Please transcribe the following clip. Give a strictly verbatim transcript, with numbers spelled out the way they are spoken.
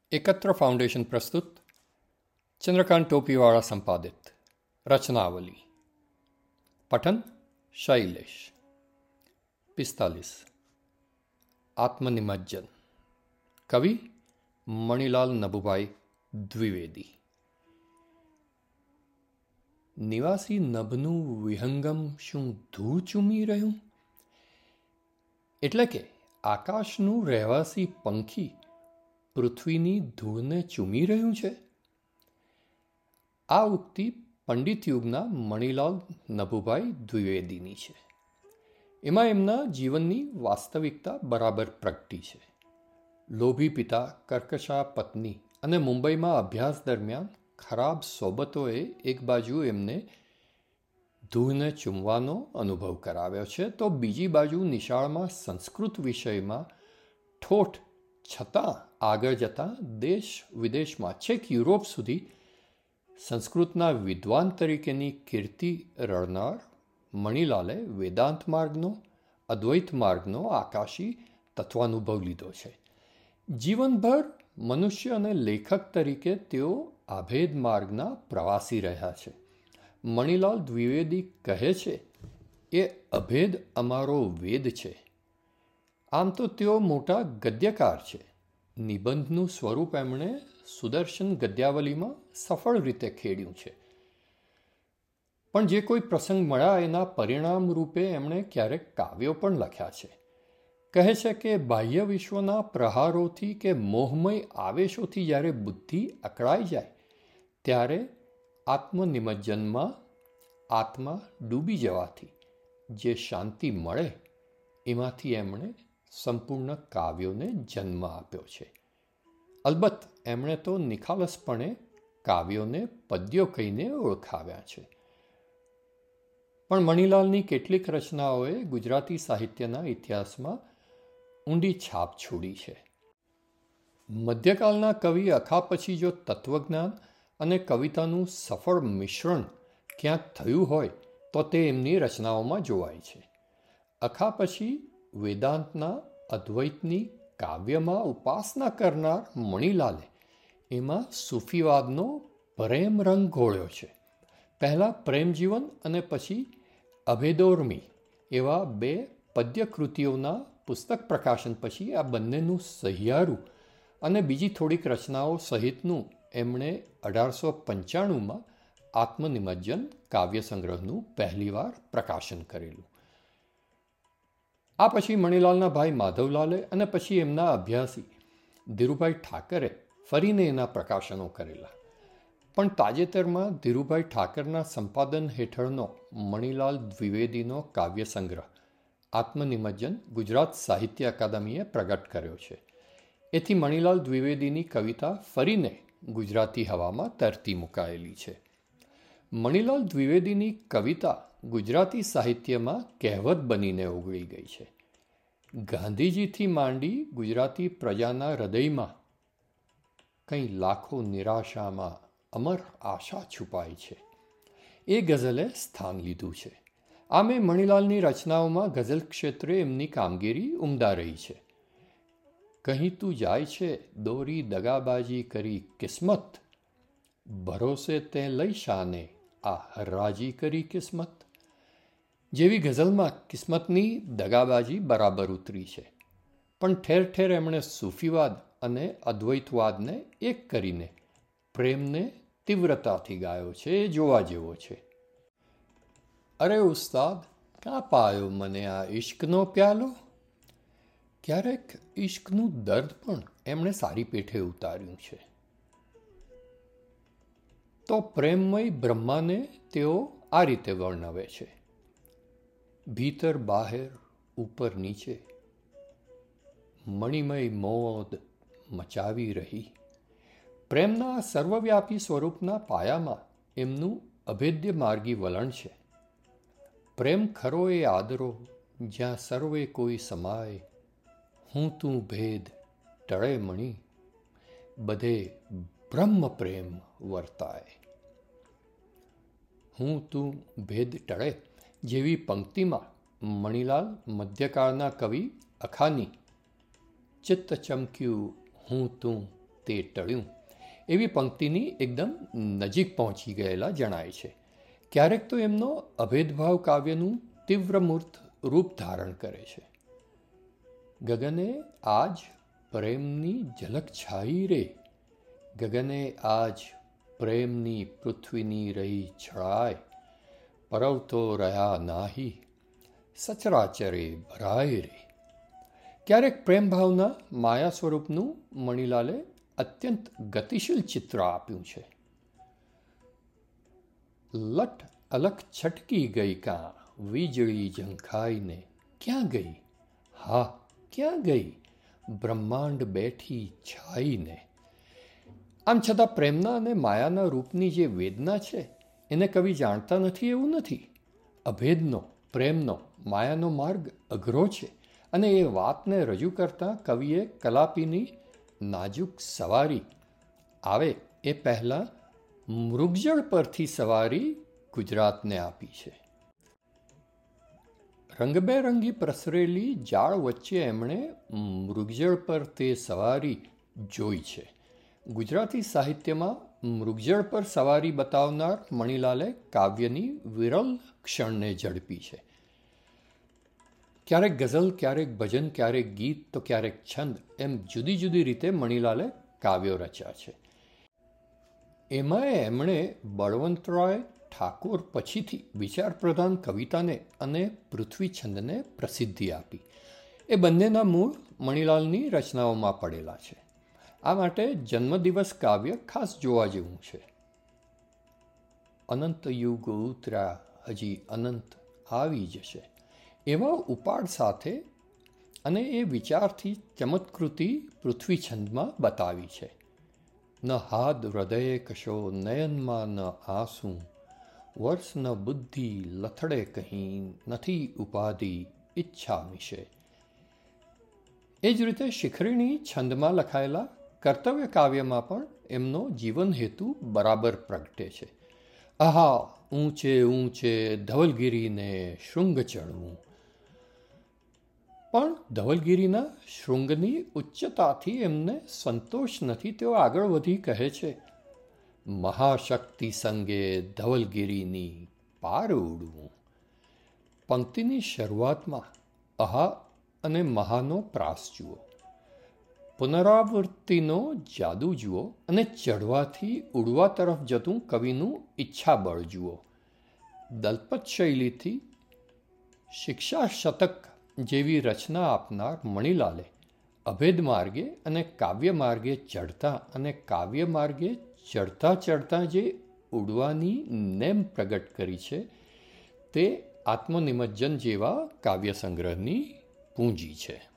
एकत्र फाउंडेशन प्रस्तुत चंद्रकांत टोपीवाड़ा संपादित रचनावली। पठन शैलेश। पिस्तालीस। आत्मनिमज्जन। कवि मणिलाल नभुभाई द्विवेदी। निवासी नभનું વિહંગમ શું ધૂળ ચૂમી રહ્યું? એટલે કે આકાશનું રહેવાસી પંખી પૃથ્વીની ધૂળને ચૂમી રહ્યું છે. આ ઉક્તિ પંડિત યુગના મણિલાલ નભુભાઈ દ્વિવેદીની છે. એમાં એમના જીવનની વાસ્તવિકતા બરાબર પ્રગટી છે. લોભી પિતા, કર્કશા પત્ની અને મુંબઈમાં અભ્યાસ દરમિયાન ખરાબ સોબતોએ એક બાજુ એમને ધૂળને ચૂમવાનો અનુભવ કરાવ્યો છે, તો બીજી બાજુ નિશાળમાં સંસ્કૃત વિષયમાં ઠોઠ છતાં આગળ જતાં દેશ વિદેશમાં છેક યુરોપ સુધી સંસ્કૃતના વિદ્વાન તરીકેની કીર્તિ રળનાર મણિલાલે વેદાંત માર્ગનો, અદ્વૈત માર્ગનો આકાશી તત્વાનુભવ લીધો છે. જીવનભર મનુષ્ય અને લેખક તરીકે તેઓ આભેદ માર્ગના પ્રવાસી રહ્યા છે. મણિલાલ દ્વિવેદી કહે છે, એ અભેદ અમારો વેદ છે. આમ તો તેઓ મોટા ગદ્યકાર છે. નિબંધનું સ્વરૂપ એમણે સુદર્શન ગદ્યાવલીમાં સફળ રીતે ખેડ્યું છે. પણ જે કોઈ પ્રસંગ મળ્યા એના પરિણામ રૂપે એમણે ક્યારેક કાવ્યો પણ લખ્યા છે. કહે છે કે બાહ્ય વિશ્વના પ્રહારોથી કે મોહમય આવેશોથી જ્યારે બુદ્ધિ અકળાઈ જાય ત્યારે આત્મનિમજ્જનમાં આત્મા ડૂબી જવાથી જે શાંતિ મળે એમાંથી એમણે સંપૂર્ણ કાવ્યોને જન્મ આપ્યો છે. અલબત્ત એમણે તો નિખાલસપણે કાવ્યોને પદ્યો કહીને ઓળખાવ્યા છે. પણ મણિલાલની કેટલીક રચનાઓએ ગુજરાતી સાહિત્યના ઇતિહાસમાં ઊંડી છાપ છોડી છે. મધ્યકાલના કવિ અખા પછી જો તત્વજ્ઞાન અને કવિતાનું સફળ મિશ્રણ ક્યાંક થયું હોય તો તે એમની રચનાઓમાં જોવાય છે. અખા પછી વેદાંતના અદ્વૈતની કાવ્યમાં ઉપાસના કરનાર મણિલાલે એમાં સૂફીવાદનો પ્રેમ રંગ ઘોળ્યો છે. પહેલાં પ્રેમજીવન અને પછી અભેદોર્મી એવા બે પદ્ય કૃતિઓના પુસ્તક પ્રકાશન પછી આ બંનેનું સહિયારું અને બીજી થોડીક રચનાઓ સહિતનું એમણે અઢારસો પંચાણુંમાં આત્મનિમજ્જન કાવ્ય સંગ્રહનું પહેલીવાર પ્રકાશન કરેલું. આ પછી મણિલાલના ભાઈ માધવલાલે અને પછી એમના અભ્યાસી ધીરુભાઈ ઠાકરે ફરીને એના પ્રકાશનો કરેલા. પણ તાજેતરમાં ધીરુભાઈ ઠાકરના સંપાદન હેઠળનો મણિલાલ દ્વિવેદીનો કાવ્ય સંગ્રહ આત્મનિમજ્જન ગુજરાત સાહિત્ય અકાદમીએ પ્રગટ કર્યો છે. એથી મણિલાલ દ્વિવેદીની કવિતા ફરીને ગુજરાતી હવામાં તરતી મુકાયેલી છે. મણિલાલ દ્વિવેદીની કવિતા ગુજરાતી સાહિત્યમાં કહેવત બનીને ઓગળી ગઈ છે. ગાંધીજીથી માંડી ગુજરાતી પ્રજાના હૃદયમાં કંઈ લાખો નિરાશામાં અમર આશા છુપાઈ છે. એ ગઝલે સ્થાન લીધું છે. આમે મણિલાલની રચનાઓમાં ગઝલ ક્ષેત્રે એમની કામગીરી ઉમદા રહી છે. કહી તું જાય છે દોરી દગાબાજી કરી કિસ્મત, ભરોસે તે લઈ શાને આ હરરાજી કરી કિસ્મત જેવી ગઝલમાં કિસ્મતની દગાબાજી બરાબર ઉતરી છે. પણ ઠેર ઠેર એમણે સૂફીવાદ અને અદ્વૈતવાદને એક કરીને પ્રેમને તીવ્રતાથી ગાયો છે. એ જોવા જેવો છે. અરે ઉસ્તાદ, ક્યાં પાયો મને આ ઇશ્કનો પ્યાલો? ક્યારેક ઇશ્કનું દર્દ પણ એમણે સારી પેઠે ઉતાર્યું છે. તો પ્રેમમય બ્રહ્માને તેઓ આ રીતે વર્ણવે છે. ભીતર બહાર ઉપર નીચે મણિમય મોદ મચાવી રહી. પ્રેમના સર્વવ્યાપી સ્વરૂપના પાયામાં એમનું અભેદ્ય માર્ગી વલણ છે. પ્રેમ ખરો એ આદરો જ્યાં સર્વે કોઈ સમાય, હું તું ભેદ ટળે મણી બધે બ્રહ્મ પ્રેમ વર્તાય. હું તું ભેદ ટળે જેવી પંક્તિમાં મણિલાલ મધ્યકાળના કવિ અખાની ચિત્ત ચમક્યું હું તું તે ટળ્યું એવી પંક્તિની એકદમ નજીક પહોંચી ગયેલા જણાય છે. ક્યારેક તો એમનો અભેદભાવ કાવ્યનું તીવ્ર મૂર્ત રૂપ ધારણ કરે છે. ગગને આજ પ્રેમની ઝલક છાઈ રે, ગગને આજ પ્રેમની પૃથ્વીની રહી છળાય, પરવતો રહ્યા નાહી સચરાચરે ભરાય રે. ક્યારેક પ્રેમ ભાવના માયા સ્વરૂપનું મણિલાલે અત્યંત ગતિશીલ ચિત્ર આપ્યું છે. લટ અલખ છટકી ગઈ કાં વીજળી ઝંખાઈને, ક્યાં ગઈ હા ક્યાં ગઈ બ્રહ્માંડ બેઠી છાઈને. આમ છતાં પ્રેમના અને માયાના રૂપની જે વેદના છે એને કવિ જાણતા નથી એવું નથી. અભેદનો, પ્રેમનો, માયાનો માર્ગ અઘરો છે અને એ વાતને રજૂ કરતાં કવિએ કલાપીની નાજુક સવારી આવે એ પહેલાં મૃગજળ પરથી સવારી ગુજરાતને આપી છે. રંગબેરંગી પ્રસરેલી જાળ વચ્ચે એમણે મૃગજળ પર તે સવારી જોઈ છે. ગુજરાતી સાહિત્યમાં મૃગજળ પર સવારી બતાવનાર મણિલાલે કાવ્યની વિરલ ક્ષણને ઝડપી છે. ક્યારેક ગઝલ, ક્યારેક ભજન, ક્યારેક ગીત તો ક્યારેક છંદ, એમ જુદી જુદી રીતે મણિલાલે કાવ્યો રચ્યા છે. એમાંય એમણે બળવંતરાય ઠાકોર પછીથી વિચાર પ્રધાન કવિતાને અને પૃથ્વી છંદને પ્રસિદ્ધિ આપી. એ બંનેના મૂળ મણિલાલની રચનાઓમાં પડેલા છે. આ માટે જન્મદિવસ કાવ્ય ખાસ જોવા જેવું છે. અનંત યુગ ઉતરા હજી અનંત આવી જશે એવા ઉપાડ સાથે અને એ વિચારથી ચમત્કૃતિ પૃથ્વી છંદમાં બતાવી છે. ન હાદ હૃદયે કશો નયનમાં ન આંસુ, વર્ષ ન બુદ્ધિ લથડે કહી નથી ઉપાધિ ઈચ્છા મિશે. એ જ રીતે શિખરીણી છંદમાં લખાયેલા કર્તવ્ય કાવ્યમાં પણ એમનો જીવન હેતુ બરાબર પ્રગટે છે. આહા ઊંચે ઊંચે ધવલગીરીને શૃંગ ચડવું. પણ ધવલગીરીના શૃંગની ઉચ્ચતાથી એમને સંતોષ નથી. તેઓ આગળ વધી કહે છે, મહાશક્તિ સંગે ધવલગીરીની પાર ઉડવું. પંક્તિની શરૂઆતમાં અહા અને મહાનો પ્રાસ જુઓ, પુનરાવૃત્તિનો જાદુ જુઓ અને ચઢવાથી ઉડવા તરફ જતું કવિનું ઈચ્છાબળ જુઓ. દલપત શૈલીથી શિક્ષા શતક જેવી રચના આપનાર મણિલાલે અભેદ માર્ગે અને કાવ્ય માર્ગે ચડતા અને કાવ્ય માર્ગે ચડતા ચડતા જે ઉડવાની નેમ પ્રગટ કરી છે તે આત્મનિમજ્જન જેવા કાવ્ય સંગ્રહની પૂંજી છે.